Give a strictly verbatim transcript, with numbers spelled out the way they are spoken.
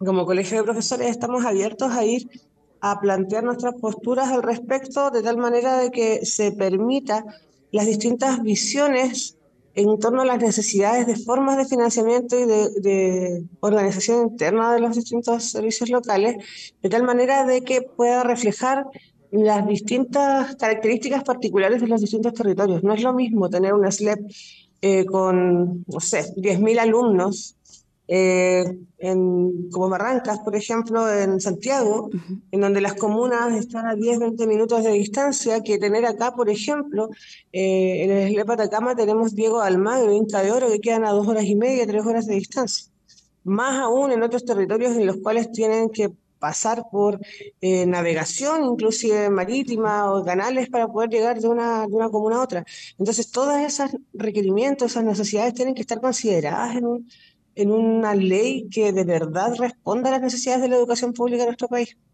Como colegio de profesores estamos abiertos a ir a plantear nuestras posturas al respecto de tal manera de que se permita las distintas visiones en torno a las necesidades de formas de financiamiento y de, de organización interna de los distintos servicios locales, de tal manera de que pueda reflejar las distintas características particulares de los distintos territorios. No es lo mismo tener una S L E P eh, con, no sé, diez mil alumnos eh, en, como Barrancas, por ejemplo, en Santiago, Ujú. en donde las comunas están a diez veinte minutos de distancia, que tener acá, por ejemplo, eh, en el S L E P Atacama tenemos Diego Almagro, Inca de Oro, que quedan a dos horas y media, tres horas de distancia. Más aún en otros territorios en los cuales tienen que pasar por eh, navegación, inclusive marítima o canales para poder llegar de una, de una comuna a otra. Entonces, todos esos requerimientos, esas necesidades tienen que estar consideradas en un, en una ley que de verdad responda a las necesidades de la educación pública de nuestro país.